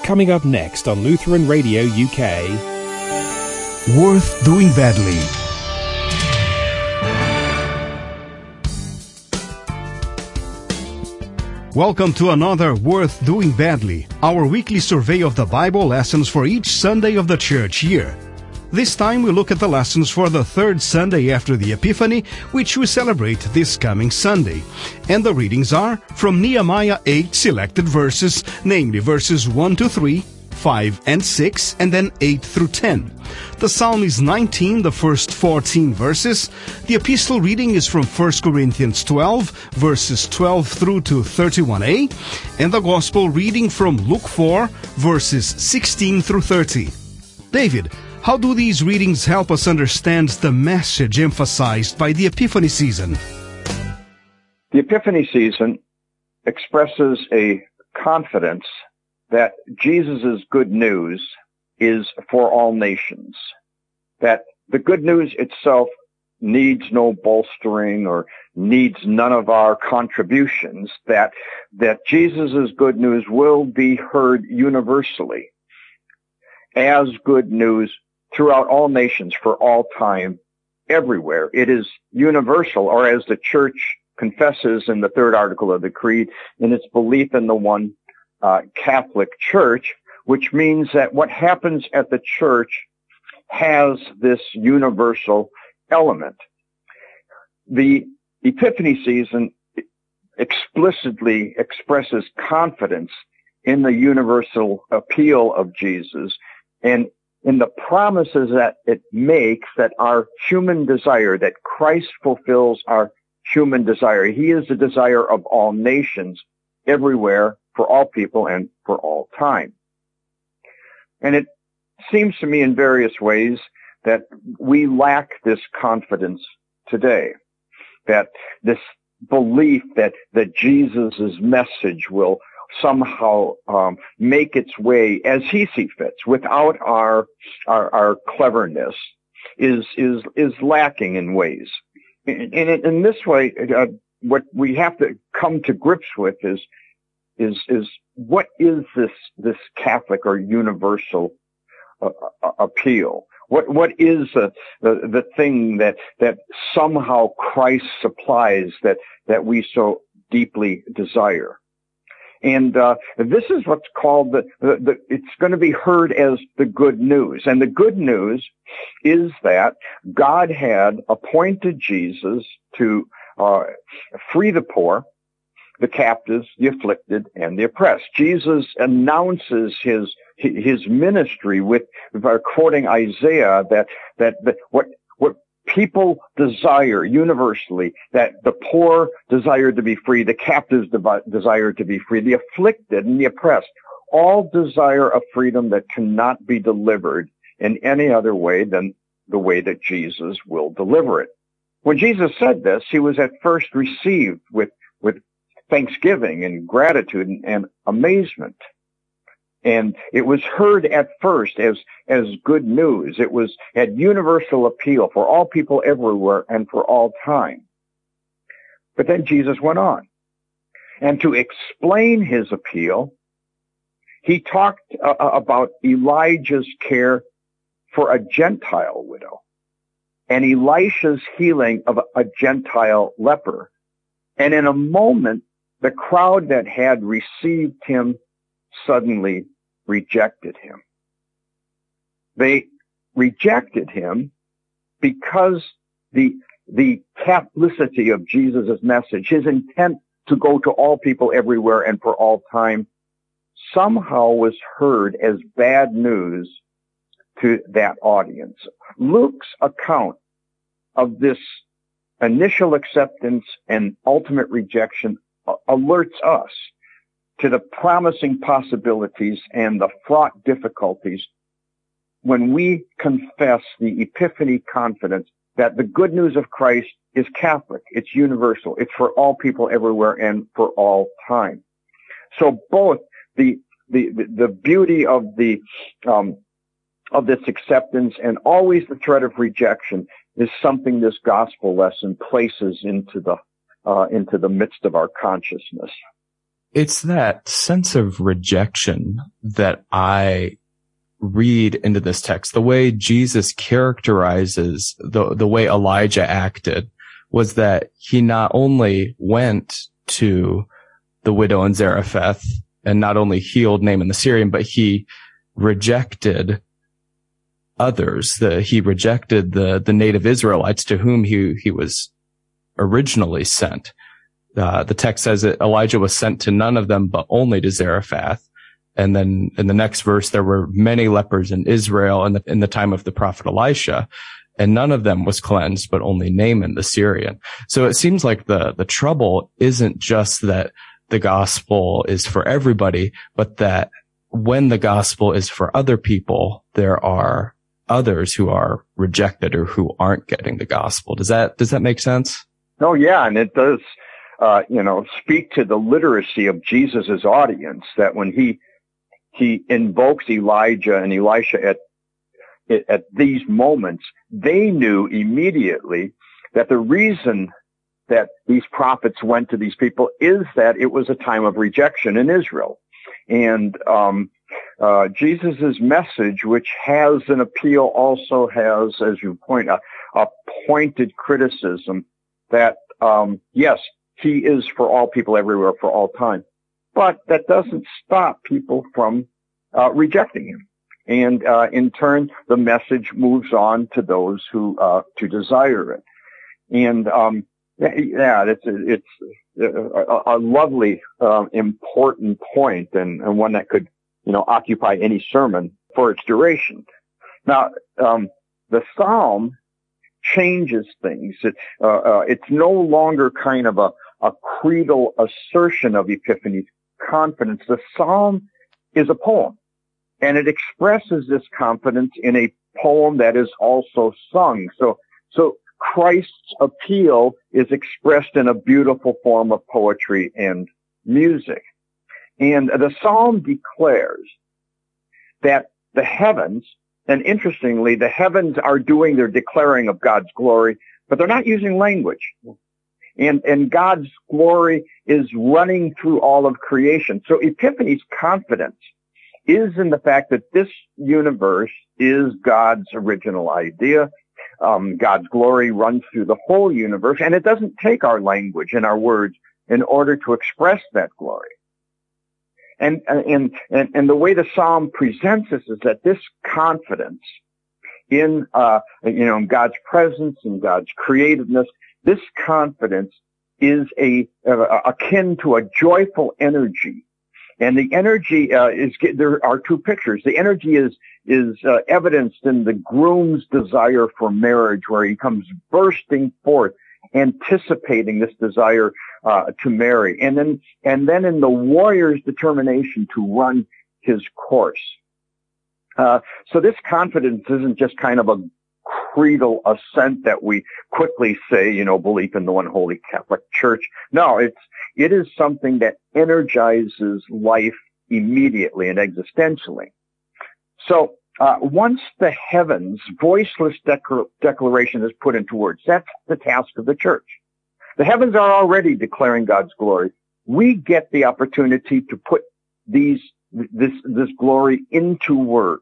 Coming up next on Lutheran Radio UK. Worth Doing Badly. Welcome to another Worth Doing Badly, our weekly survey of the Bible lessons for each Sunday of the church year. This time we look at the lessons for the third Sunday after the Epiphany, which we celebrate this coming Sunday. And the readings are from Nehemiah 8 selected verses, namely verses 1 to 3, 5 and 6, and then 8 through 10. The Psalm is 19, the first 14 verses. The epistle reading is from 1 Corinthians 12, verses 12 through to 31a, and the Gospel reading from Luke 4, verses 16 through 30. David, how do these readings help us understand the message emphasized by the Epiphany season? The Epiphany season expresses a confidence that Jesus' good news is for all nations, that the good news itself needs no bolstering or needs none of our contributions, that Jesus' good news will be heard universally as good news throughout all nations for all time, everywhere. It is universal, or as the Church confesses in the third article of the Creed, in its belief in the one Catholic Church, which means that what happens at the Church has this universal element. The Epiphany season explicitly expresses confidence in the universal appeal of Jesus and in the promises that it makes that our human desire, that Christ fulfills our human desire. He is the desire of all nations, everywhere, for all people, and for all time. And it seems to me in various ways that we lack this confidence today, that this belief that Jesus' message will somehow make its way as he sees fit without our cleverness is lacking in ways. And in this way, what we have to come to grips with is what is this Catholic or universal appeal? What is the thing that somehow Christ supplies that we so deeply desire? And this is what's called it's going to be heard as the good news. And the good news is that God had appointed Jesus to free the poor, the captives, the afflicted, and the oppressed. Jesus announces his ministry with quoting Isaiah that what people desire universally, that the poor desire to be free, the captives desire to be free, the afflicted and the oppressed all desire a freedom that cannot be delivered in any other way than the way that Jesus will deliver it. When Jesus said this, he was at first received with thanksgiving and gratitude and amazement. And it was heard at first as good news. It had universal appeal for all people everywhere and for all time. But then Jesus went on. And to explain his appeal, he talked about Elijah's care for a Gentile widow and Elisha's healing of a Gentile leper. And in a moment, the crowd that had received him suddenly rejected him. They rejected him because the Catholicity of Jesus' message, his intent to go to all people everywhere and for all time, somehow was heard as bad news to that audience. Luke's account of this initial acceptance and ultimate rejection alerts us to the promising possibilities and the fraught difficulties when we confess the Epiphany confidence that the good news of Christ is Catholic, it's universal, it's for all people everywhere and for all time. So both the beauty of this acceptance and always the threat of rejection is something this gospel lesson places into the midst of our consciousness. It's that sense of rejection that I read into this text. The way Jesus characterizes the way Elijah acted was that he not only went to the widow in Zarephath and not only healed Naaman the Syrian, but he rejected others. He rejected the native Israelites to whom he was originally sent. The text says that Elijah was sent to none of them, but only to Zarephath. And then in the next verse, there were many lepers in Israel in the time of the prophet Elisha, and none of them was cleansed, but only Naaman the Syrian. So it seems like the trouble isn't just that the gospel is for everybody, but that when the gospel is for other people, there are others who are rejected or who aren't getting the gospel. Does that make sense? Oh, yeah. And it does, speak to the literacy of Jesus's audience, that when he invokes Elijah and Elisha at these moments, they knew immediately that the reason that these prophets went to these people is that it was a time of rejection in Israel. And Jesus's message, which has an appeal, also has, as you point out, a pointed criticism that, yes, he is for all people everywhere for all time. But that doesn't stop people from rejecting him. And in turn, the message moves on to those who to desire it. And it's a lovely, important point, and one that could, occupy any sermon for its duration. Now, the Psalm changes things. It's no longer kind of a creedal assertion of Epiphany's confidence. The Psalm is a poem, and it expresses this confidence in a poem that is also sung. So Christ's appeal is expressed in a beautiful form of poetry and music. And the Psalm declares that the heavens, and interestingly, the heavens are doing their declaring of God's glory, but they're not using language. And God's glory is running through all of creation. So Epiphany's confidence is in the fact that this universe is God's original idea. God's glory runs through the whole universe, and it doesn't take our language and our words in order to express that glory. And the way the Psalm presents us is that this confidence in, God's presence and God's creativeness, this confidence is akin to a joyful energy. And the energy there are two pictures. The energy is evidenced in the groom's desire for marriage, where he comes bursting forth, anticipating this desire to marry, and then in the warrior's determination to run his course. So this confidence isn't just kind of a creedal assent that we quickly say, belief in the one holy Catholic Church. No, it is something that energizes life immediately and existentially. So once the heavens' voiceless declaration is put into words, that's the task of the church. The heavens are already declaring God's glory. We get the opportunity to put this glory into words,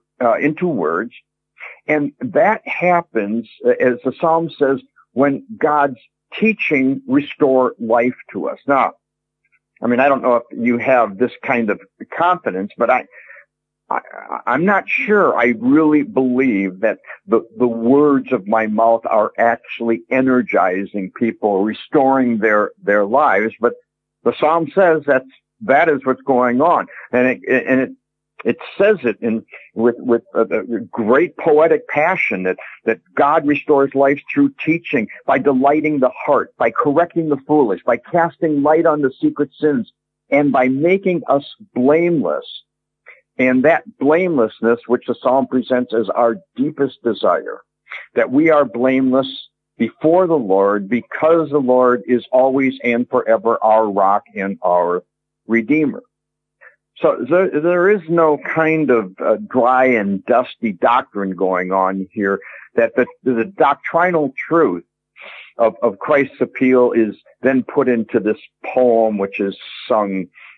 and that happens, as the Psalm says, when God's teaching restore life to us. Now, I don't know if you have this kind of confidence, but I'm not sure I really believe that the words of my mouth are actually energizing people, restoring their lives. But the Psalm says that is what's going on, and it says it with a great poetic passion that God restores life through teaching, by delighting the heart, by correcting the foolish, by casting light on the secret sins, and by making us blameless. And that blamelessness, which the Psalm presents as our deepest desire, that we are blameless before the Lord, because the Lord is always and forever our rock and our Redeemer. So there is no kind of dry and dusty doctrine going on here, that the doctrinal truth of Christ's appeal is then put into this poem, which is sung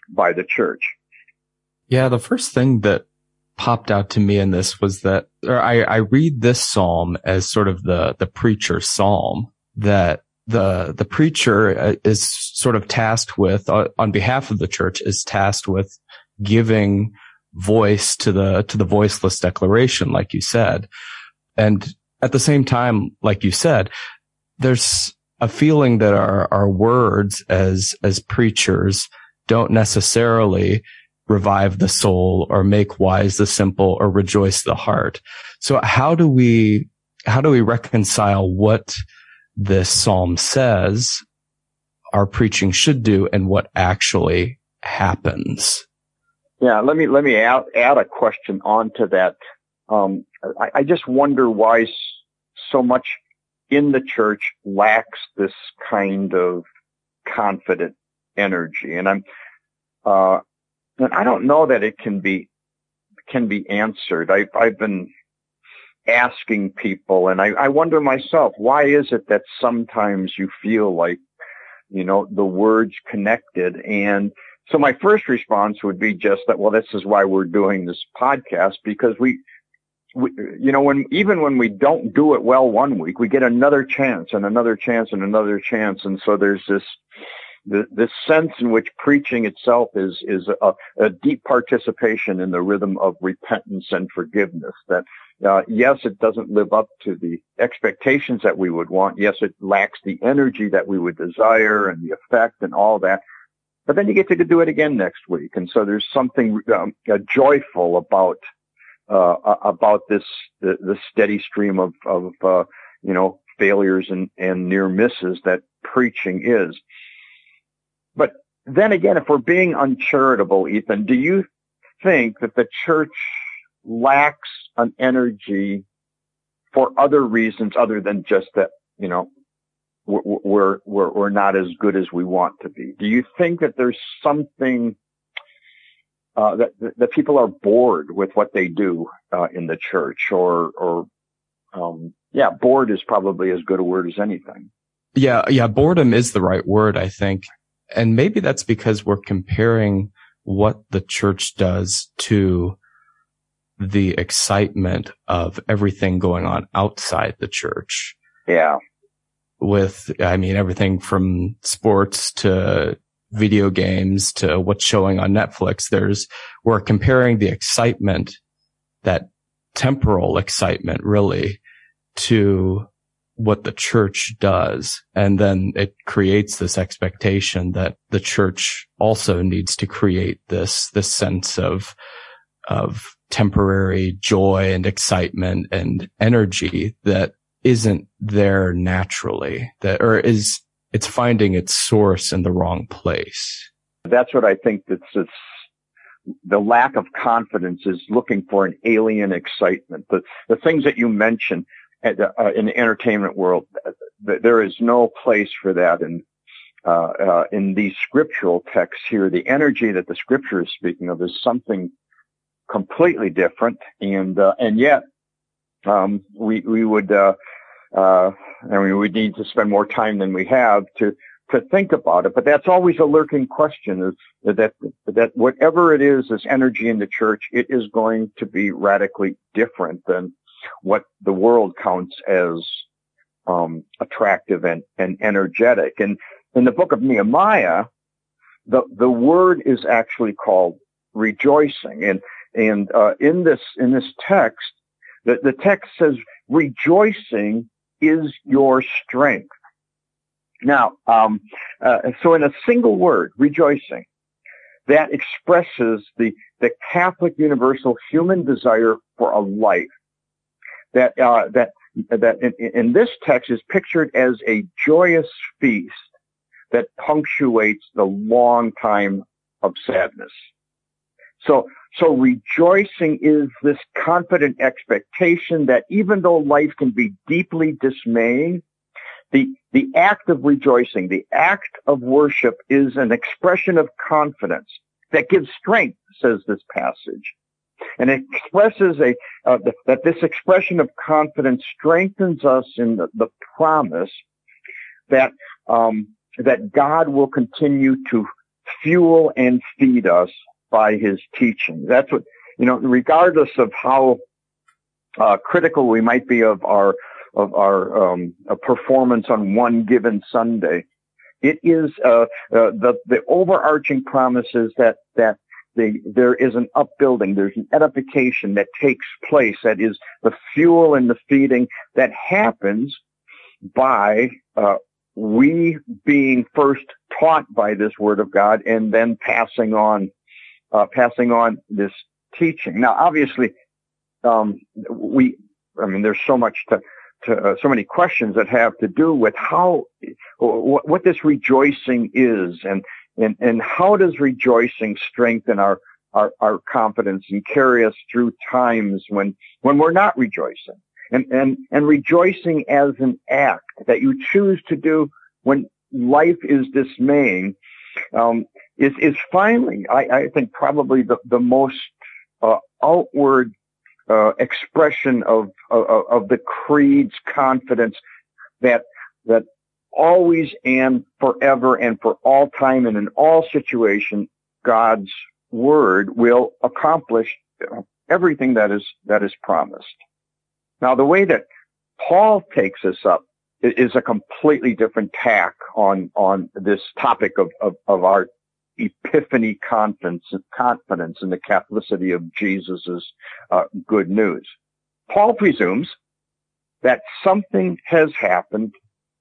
by the church. Yeah, the first thing that popped out to me in this was that, or I read this psalm as sort of the preacher's psalm, that the preacher is sort of tasked with, on behalf of the church, is tasked with giving voice to the voiceless declaration, like you said. And at the same time, like you said, there's a feeling that our words as preachers don't necessarily revive the soul or make wise the simple or rejoice the heart. So how do we reconcile what this psalm says our preaching should do and what actually happens? Yeah, let me add a question onto that. I just wonder why so much in the church lacks this kind of confident energy, and I don't know that it can be answered. I've been asking people, and I wonder myself, why is it that sometimes you feel like, the words connected? And so my first response would be just that, well, this is why we're doing this podcast, because we when we don't do it well one week, we get another chance and another chance and another chance. And so there's this sense in which preaching itself is a deep participation in the rhythm of repentance and forgiveness. That, yes, it doesn't live up to the expectations that we would want. Yes, it lacks the energy that we would desire and the effect and all that. But then you get to do it again next week. And so there's something joyful about this, the steady stream of failures and near misses that preaching is. But then again, if we're being uncharitable, Ethan, do you think that the church lacks an energy for other reasons other than just that, we're not as good as we want to be? Do you think that there's something that people are bored with what they do in the church, or bored is probably as good a word as anything. Yeah, boredom is the right word, I think. And maybe that's because we're comparing what the church does to the excitement of everything going on outside the church. Yeah. With, everything from sports to video games to what's showing on Netflix. We're comparing the excitement, that temporal excitement really, to what the church does. And then it creates this expectation that the church also needs to create this sense of temporary joy and excitement and energy that isn't there naturally, it's finding its source in the wrong place. That's what I think that's the lack of confidence is looking for an alien excitement. The things that you mentioned in the entertainment world, there is no place for that in these scriptural texts here. The energy that the scripture is speaking of is something completely different, and yet we would need to spend more time than we have to think about it. But that's always a lurking question, is that whatever it is, this energy in the church, it is going to be radically different than what the world counts as attractive and energetic. And in the book of Nehemiah, the word is actually called rejoicing. And in this text, the text says, rejoicing is your strength. Now, so in a single word, rejoicing, that expresses the Catholic universal human desire for a life that in this text is pictured as a joyous feast that punctuates the long time of sadness. So rejoicing is this confident expectation that even though life can be deeply dismaying, the act of rejoicing, the act of worship, is an expression of confidence that gives strength, says this passage. And it expresses that this expression of confidence strengthens us in the promise that God will continue to fuel and feed us by his teaching. That's what, regardless of how critical we might be of our performance on one given Sunday, it is the overarching promise is that there is an upbuilding, there's an edification that takes place, that is the fuel and the feeding that happens by we being first taught by this Word of God and then passing on this teaching. Now, obviously, there's so much so many questions that have to do with what this rejoicing is, and how does rejoicing strengthen our confidence and carry us through times when we're not rejoicing, and rejoicing as an act that you choose to do when life is dismaying, is finally, I think, probably the most outward expression of the creed's confidence that always and forever and for all time and in all situations, God's word will accomplish everything that is promised. Now, the way that Paul takes this up is a completely different tack on this topic of our epiphany confidence in the Catholicity of Jesus's good news. Paul presumes that something has happened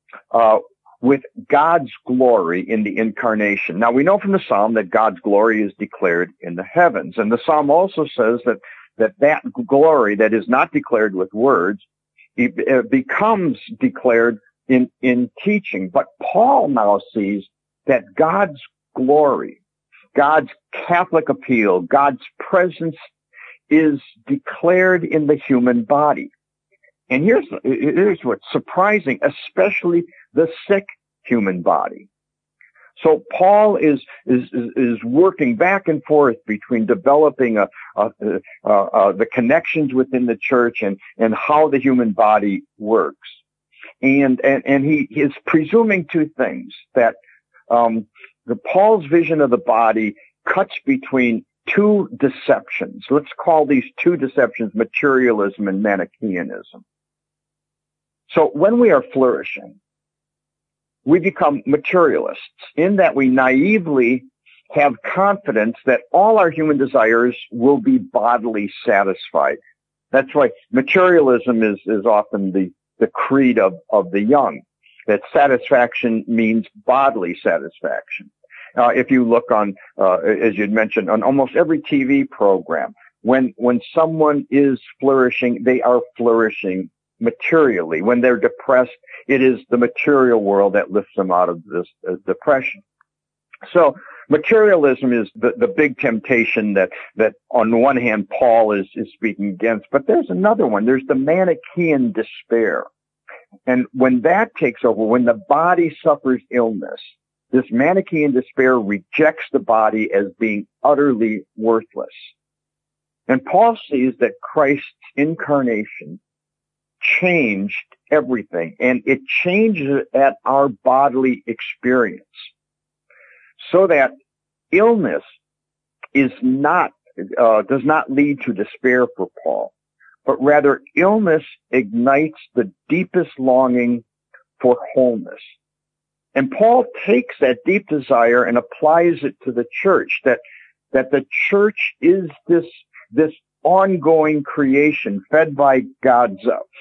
with God's glory in the incarnation. Now, we know from the Psalm that God's glory is declared in the heavens, and the Psalm also says that glory that is not declared with words becomes declared in teaching. But Paul now sees that God's glory, God's Catholic appeal, God's presence is declared in the human body. And here's what's surprising, especially the sick human body. So Paul is working back and forth between developing the connections within the church and how the human body works. And he is presuming two things, that Paul's vision of the body cuts between two deceptions. Let's call these two deceptions materialism and Manichaeanism. So when we are flourishing, we become materialists in that we naively have confidence that all our human desires will be bodily satisfied. That's why materialism is often the creed of the young, that satisfaction means bodily satisfaction. If you look on, as you'd mentioned, on almost every TV program, when someone is flourishing, they are flourishing materially. When they're depressed, it is the material world that lifts them out of this depression. So materialism is the big temptation that on one hand Paul is speaking against, but there's another one. There's the Manichaean despair. And when that takes over, when the body suffers illness, this Manichaean despair rejects the body as being utterly worthless. And Paul sees that Christ's incarnation changed everything, and it changes at our bodily experience, so that illness does not lead to despair for Paul, but rather illness ignites the deepest longing for wholeness. And Paul takes that deep desire and applies it to the church, that the church is this ongoing creation fed by God's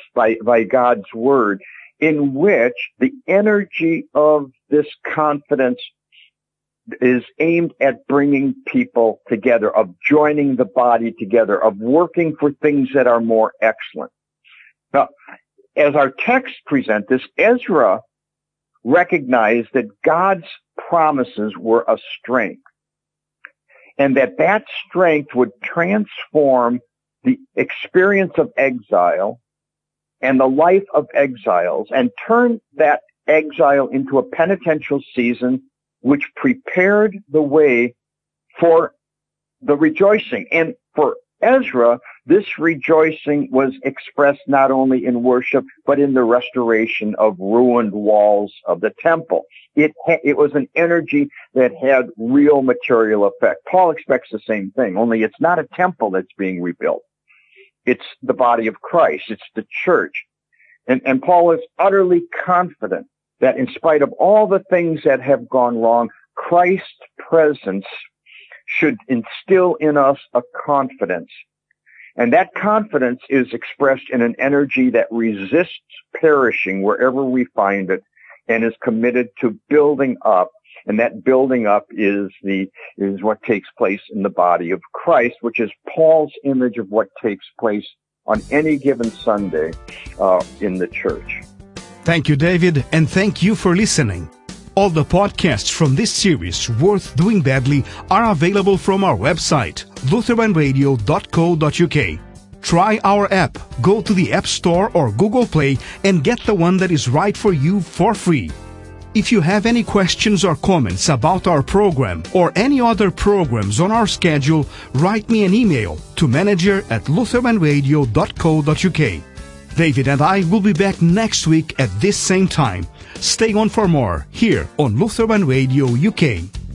word, in which the energy of this confidence is aimed at bringing people together, of joining the body together, of working for things that are more excellent. Now, as our texts present this, Ezra recognized that God's promises were a strength, and that strength would transform the experience of exile and the life of exiles and turn that exile into a penitential season which prepared the way for the rejoicing. And for Ezra, This rejoicing was expressed not only in worship, but in the restoration of ruined walls of the temple. It was an energy that had real material effect. Paul expects the same thing, only it's not a temple that's being rebuilt. It's the body of Christ. It's the church. And Paul is utterly confident that in spite of all the things that have gone wrong, Christ's presence should instill in us a confidence. And that confidence is expressed in an energy that resists perishing wherever we find it and is committed to building up. And that building up is what takes place in the body of Christ, which is Paul's image of what takes place on any given Sunday in the church. Thank you, David, and thank you for listening. All the podcasts from this series, Worth Doing Badly, are available from our website, lutheranradio.co.uk. Try our app. Go to the App Store or Google Play and get the one that is right for you for free. If you have any questions or comments about our program or any other programs on our schedule, write me an email to manager@lutheranradio.co.uk. David and I will be back next week at this same time. Stay on for more here on Lutheran Radio UK.